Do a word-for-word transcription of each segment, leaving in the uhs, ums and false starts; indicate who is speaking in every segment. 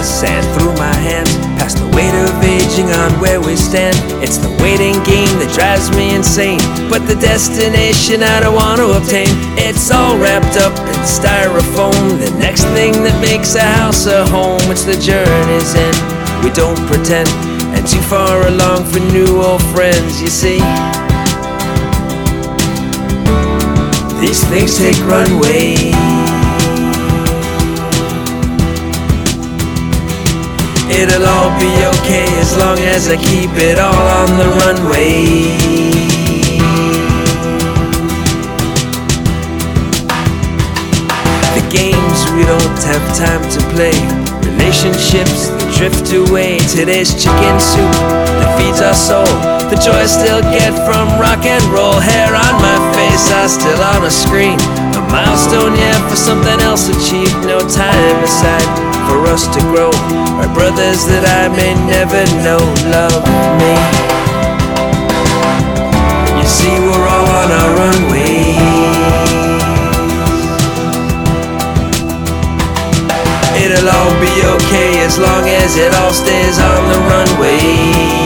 Speaker 1: sand through my hands, past the weight of aging on where we stand. It's the waiting game that drives me insane, but the destination I don't want to obtain. It's all wrapped up in styrofoam, the next thing that makes a house a home. It's the journey's end, we don't pretend, and too far along for new old friends, you see. These things take runway. It'll all be okay as long as I keep it all on the runway. The games we don't have time to play, relationships that drift away. Today's chicken soup that feeds our soul, the joy I still get from rock and roll. Hair on my face, I still on a screen, a milestone, yeah, for something else achieved. No time aside for us to grow, our brothers that I may never know love me. You see, we're all on our runway. It'll all be okay as long as it all stays on the runway.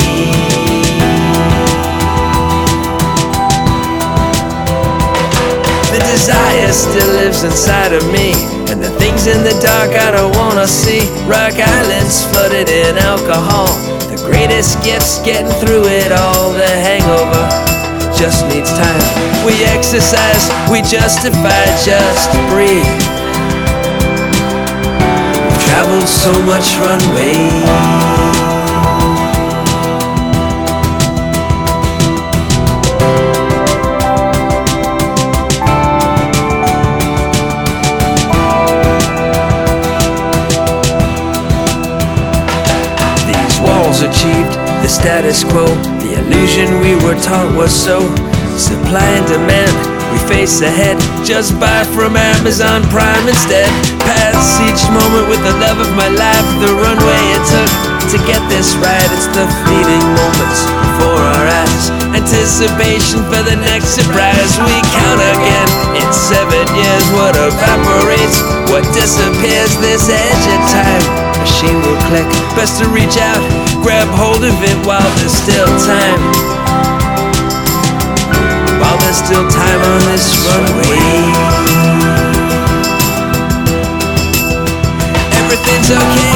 Speaker 1: The desire still lives inside of me, and the things in the dark I don't wanna see. Rock Island's flooded in alcohol, the greatest gifts getting through it all. The hangover just needs time. We exercise, we justify just to breathe. We've traveled so much runway. Achieved the status quo, the illusion we were taught was so. Supply and demand, we face ahead, just buy from Amazon Prime instead. Pass each moment with the love of my life, the runway it took to get this right. It's the fleeting moments before our eyes, anticipation for the next surprise. We count again, it's seven years, what evaporates, what disappears. This edge of time, machine will click, best to reach out, grab hold of it while there's still time. While there's still time on this runway. Everything's okay.